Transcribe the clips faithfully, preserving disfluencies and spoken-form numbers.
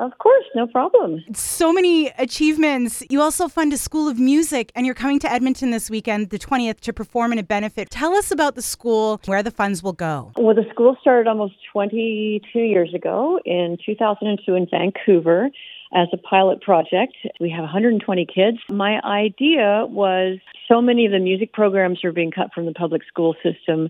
Of course, no problem. So many achievements. You also fund a school of music, and you're coming to Edmonton this weekend, the twentieth, to perform in a benefit. Tell us about the school, where the funds will go. Well, the school started almost twenty-two years ago in two thousand two in Vancouver as a pilot project. We have one hundred twenty kids. My idea was so many of the music programs are being cut from the public school system,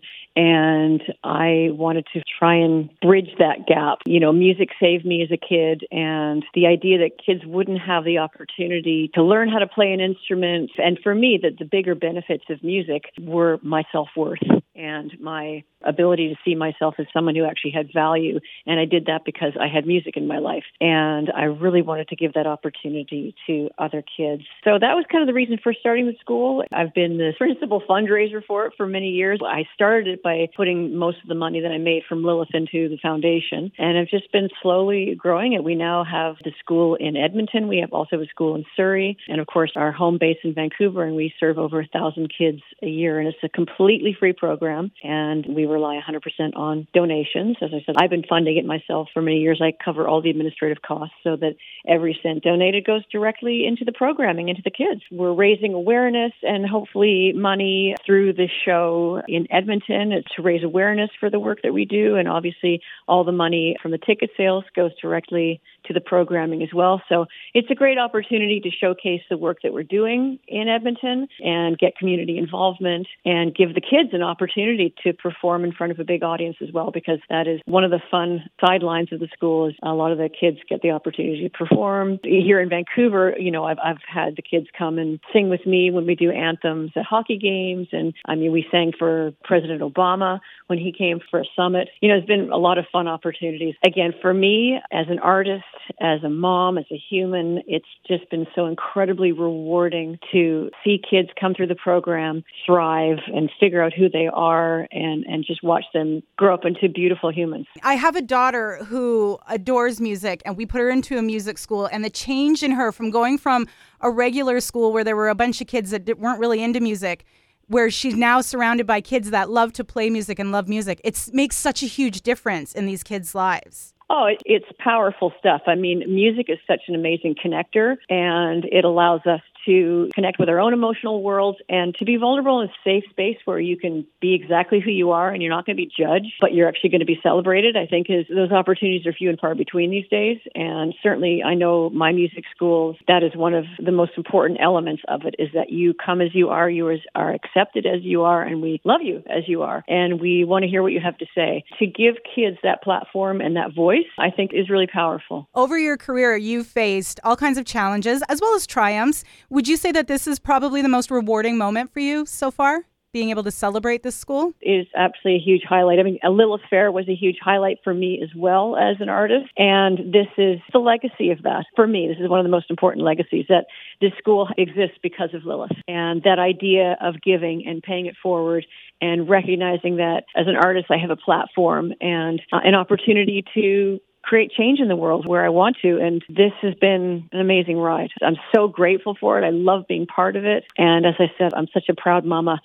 and I wanted to try and bridge that gap. You know, music saved me as a kid, and the idea that kids wouldn't have the opportunity to learn how to play an instrument. And for me, that the bigger benefits of music were my self-worth and my ability to see myself as someone who actually had value. And I did that because I had music in my life. And I really wanted to give that opportunity to other kids. So that was kind of the reason for starting the school. I've been the principal fundraiser for it for many years. I started it by putting most of the money that I made from Lilith into the foundation. And I've just been slowly growing it. We now have the school in Edmonton. We have also a school in Surrey. And of course, our home base in Vancouver. And we serve over a thousand kids a year. And it's a completely free program. And we rely one hundred percent on donations. As I said, I've been funding it myself for many years. I cover all the administrative costs so that every cent donated goes directly into the programming, into the kids. We're raising awareness and hopefully money through this show in Edmonton to raise awareness for the work that we do. And obviously all the money from the ticket sales goes directly to the programming as well. So it's a great opportunity to showcase the work that we're doing in Edmonton and get community involvement and give the kids an opportunity to perform in front of a big audience as well, because that is one of the fun sidelines of the school is a lot of the kids get the opportunity to perform. Here in Vancouver, you know, I've, I've had the kids come and sing with me when we do anthems at hockey games. And I mean, we sang for President Obama when he came for a summit. You know, it's been a lot of fun opportunities. Again, for me, as an artist, as a mom, as a human, it's just been so incredibly rewarding to see kids come through the program, thrive, and figure out who they are and, and just watch them grow up into beautiful humans. I have a daughter who adores music, and we put her into a music school, and the change in her from going from a regular school where there were a bunch of kids that weren't really into music, where she's now surrounded by kids that love to play music and love music. It makes such a huge difference in these kids' lives. Oh, it's powerful stuff. I mean, music is such an amazing connector, and it allows us to connect with our own emotional worlds and to be vulnerable in a safe space where you can be exactly who you are and you're not going to be judged, but you're actually going to be celebrated. I think is those opportunities are few and far between these days. And certainly I know my music schools, that is one of the most important elements of it, is that you come as you are, you are accepted as you are, and we love you as you are. And we want to hear what you have to say. To give kids that platform and that voice, I think is really powerful. Over your career, you've faced all kinds of challenges as well as triumphs. Would you say that this is probably the most rewarding moment for you so far, being able to celebrate this school? It is absolutely a huge highlight. I mean, a Lilith Fair was a huge highlight for me as well as an artist. And this is the legacy of that. For me, this is one of the most important legacies, that this school exists because of Lilith. And that idea of giving and paying it forward and recognizing that as an artist, I have a platform and uh, an opportunity to create change in the world where I want to. And this has been an amazing ride. I'm so grateful for it. I love being part of it. And as I said, I'm such a proud mama.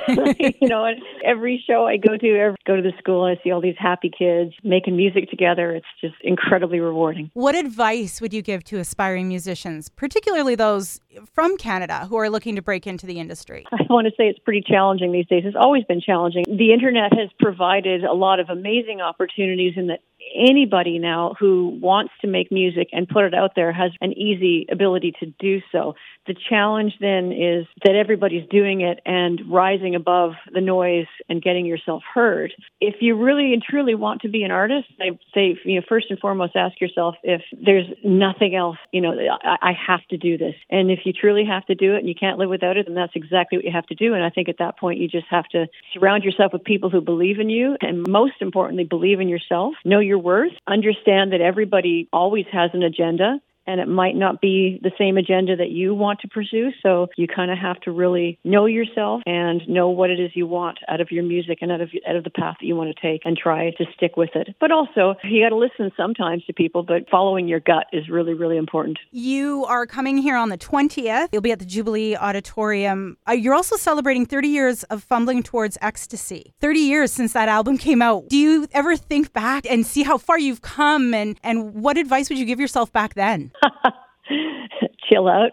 You know, and every show I go to, every, go to the school, I see all these happy kids making music together. It's just incredibly rewarding. What advice would you give to aspiring musicians, particularly those from Canada who are looking to break into the industry? I want to say it's pretty challenging these days. It's always been challenging. The internet has provided a lot of amazing opportunities in that anybody now who wants to make music and put it out there has an easy ability to do so. The challenge then is that everybody's doing it and rising above the noise and getting yourself heard. If you really and truly want to be an artist, I say, you know, first and foremost, ask yourself if there's nothing else, you know, I, I have to do this. And if you truly have to do it and you can't live without it, then that's exactly what you have to do. And I think at that point, you just have to surround yourself with people who believe in you, and most importantly, believe in yourself, know your worth, understand that everybody always has an agenda, and it might not be the same agenda that you want to pursue. So you kind of have to really know yourself and know what it is you want out of your music and out of out of the path that you want to take, and try to stick with it. But also, you got to listen sometimes to people, but following your gut is really, really important. You are coming here on the twentieth. You'll be at the Jubilee Auditorium. Uh, you're also celebrating thirty years of Fumbling Towards Ecstasy. thirty years since that album came out. Do you ever think back and see how far you've come, and, and what advice would you give yourself back then? Chill out.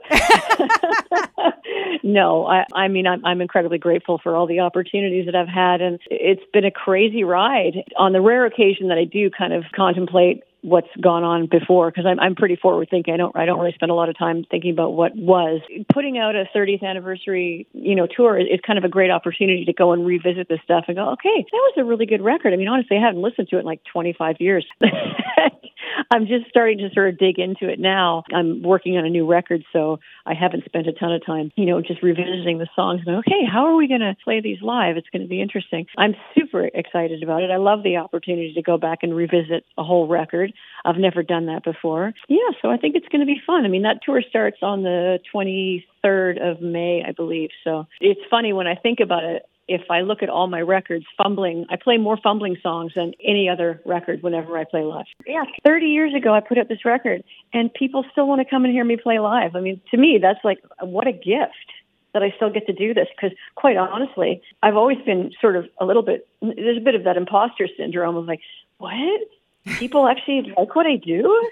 No, I, I mean, I'm, I'm incredibly grateful for all the opportunities that I've had, and it's been a crazy ride. On the rare occasion that I do kind of contemplate what's gone on before, because I'm I'm pretty forward thinking. I don't I don't really spend a lot of time thinking about what was. Putting out a thirtieth anniversary, you know, tour is kind of a great opportunity to go and revisit this stuff and go, okay, that was a really good record. I mean, honestly, I haven't listened to it in like twenty-five years. I'm just starting to sort of dig into it now. I'm working on a new record, so I haven't spent a ton of time, you know, just revisiting the songs. And okay, how are we going to play these live? It's going to be interesting. I'm super excited about it. I love the opportunity to go back and revisit a whole record. I've never done that before. Yeah, so I think it's going to be fun. I mean, that tour starts on the twenty-third of May, I believe. So it's funny when I think about it. If I look at all my records, fumbling, I play more fumbling songs than any other record whenever I play live. Yeah, thirty years ago, I put out this record, and people still want to come and hear me play live. I mean, to me, that's like, what a gift that I still get to do this, because quite honestly, I've always been sort of a little bit, there's a bit of that imposter syndrome of like, what? People actually like what I do?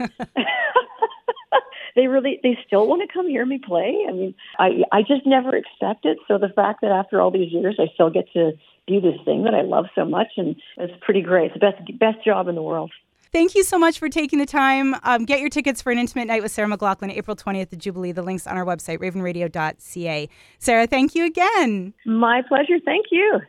They really, they still want to come hear me play. I mean, I I just never expect it. So the fact that after all these years, I still get to do this thing that I love so much, and it's pretty great. It's the best best job in the world. Thank you so much for taking the time. Um, get your tickets for an intimate night with Sarah McLachlan, April twentieth at Jubilee. The link's on our website, raven radio dot c a. Sarah, thank you again. My pleasure. Thank you.